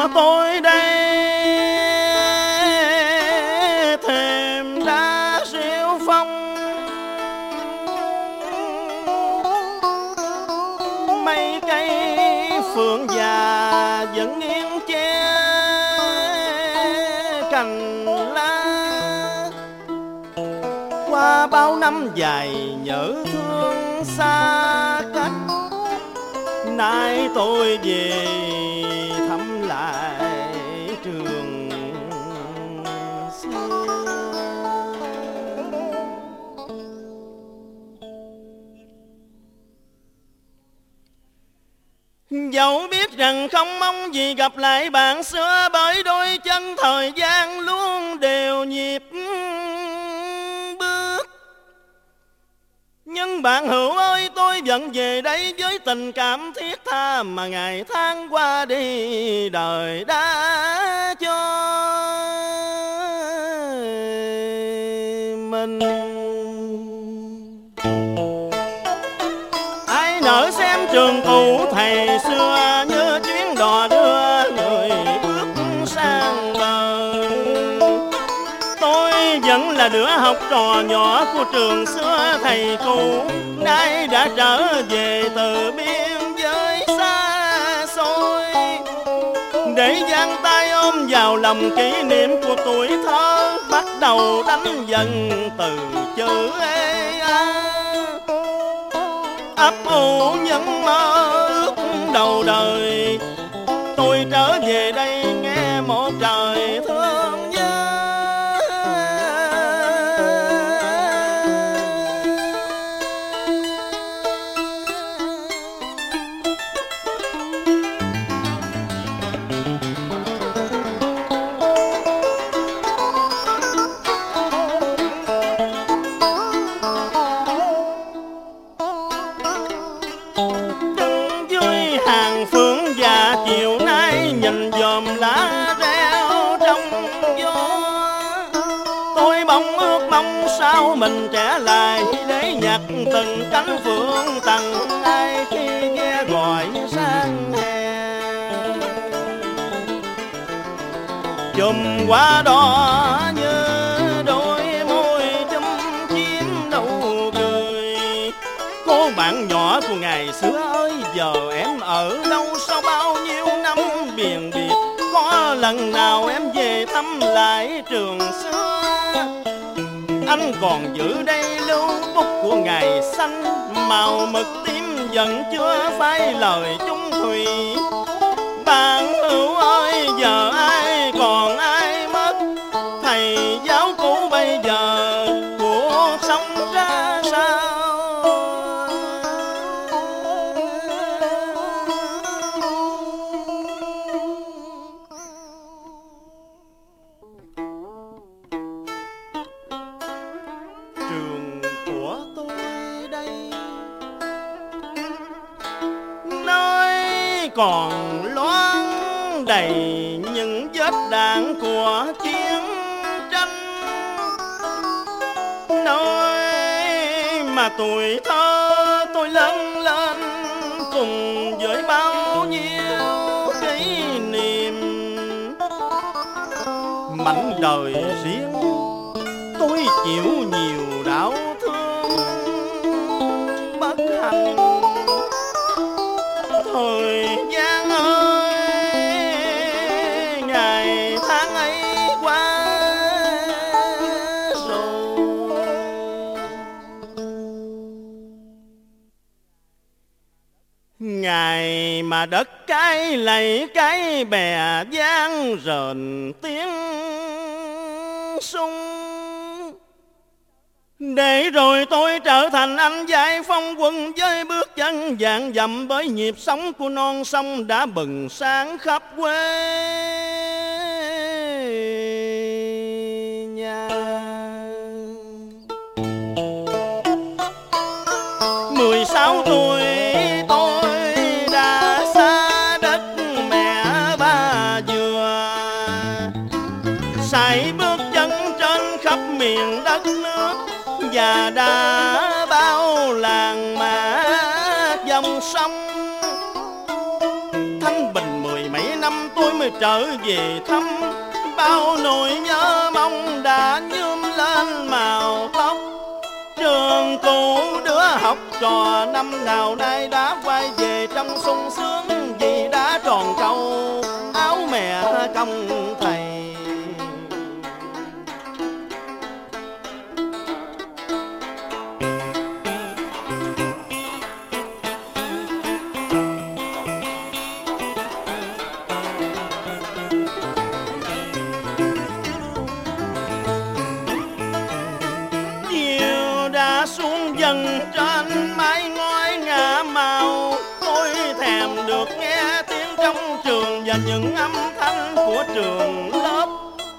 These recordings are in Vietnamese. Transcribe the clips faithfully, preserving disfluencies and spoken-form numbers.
của tôi đây thềm đá siêu phong, mấy cây phượng già vẫn nghiêng che cành lá. Qua bao năm dài nhớ thương xa cách, nay tôi về thăm lại trường xưa. Dẫu biết rằng không mong gì gặp lại bạn xưa, bởi đôi chân thời gian luôn đều nhịp bước. Nhưng bạn hữu ơi, tôi vẫn về đây với tình cảm thiết tha mà ngày tháng qua đi đời đã cho mình. Ai nỡ xem trường cũ thầy xưa như chuyến đò đưa người bước sang bờ. Tôi vẫn là đứa học trò nhỏ của trường xưa thầy cũ, nay đã trở về từ biên giới xa xôi, để giang tay ôm vào lòng kỷ niệm của tuổi thơ, bắt đầu đánh dần từ chữ ê a, ấp ủ những mơ ước đầu đời. Tôi trở về đây nghe một trời thương nhớ. Đứng dưới hàng phượng già chiều nay nhìn dòm lá reo trong gió, tôi bỗng ước mong sao mình trẻ lại để nhặt từng cánh phượng tặng ai khi nghe gọi sang hè. Chùm qua đó như đôi môi chum chím nụ cười. Cô bạn nhỏ của ngày xưa ơi, giờ em ở đâu sau bao nhiêu năm biền biệt? Có lần nào em về thăm lại trường xưa? Anh còn giữ đây lưu bút của ngày xanh, màu mực tím vẫn chưa phai lời chung thủy. Bạn hữu ơi, giờ ai còn ai mất? Thầy giáo cũ bây giờ cuộc sống ra sao? Trường của tôi đây nơi còn loáng đầy những vết đạn của chiến tranh, nơi mà tuổi thơ tôi lớn lên cùng với bao nhiêu kỷ niệm. Mảnh đời riêng tôi chịu nhiều đau thương bất hạnh. Thời gian ơi, ngày tháng ấy qua rồi. Ngày mà đất cái lầy cái bè giang rền tiếng sung, để rồi tôi trở thành anh giải phóng quân với bước chân vạn dặm, bởi nhịp sống của non sông đã bừng sáng khắp quê nhà. Mười sáu tuổi tôi đã xa đất mẹ ba dừa, sải bước chân trên khắp miền đất nước, và đã bao làng mã dòng sông. Thanh bình mười mấy năm tôi mới tôi trở về thăm, bao nỗi nhớ mong đã nhuốm lên màu tóc. Trường cũ đứa học trò năm nào nay đã quay về trong sung sướng, vì đã tròn trâu áo mẹ công thầy. Xuống dần trên mái ngói ngả màu, tôi thèm được nghe tiếng trong trường và những âm thanh của trường lớp.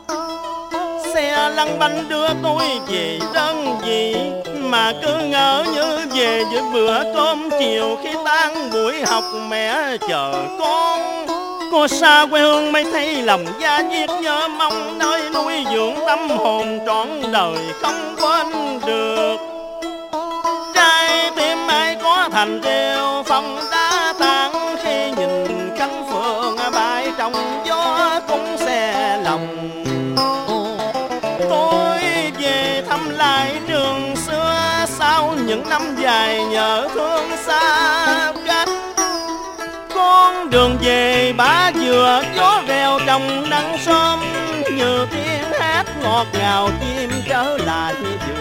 Xe lăn bánh đưa tôi về đơn vị, mà cứ ngỡ như về với bữa cơm chiều khi tan buổi học mẹ chờ con. Cô xa quê hương mới thấy lòng da diết nhớ mong, nơi nuôi dưỡng tâm hồn trọn đời không quên được. Trái tim ai có thành rêu phong đá tàn, khi nhìn cánh phượng bay trong gió cũng xe lòng. Tôi về thăm lại trường xưa sau những năm dài nhớ thương xa cách. Con đường về bá dừa gió reo trong nắng sớm, như tiếng hát ngọt ngào chim trở lại giữa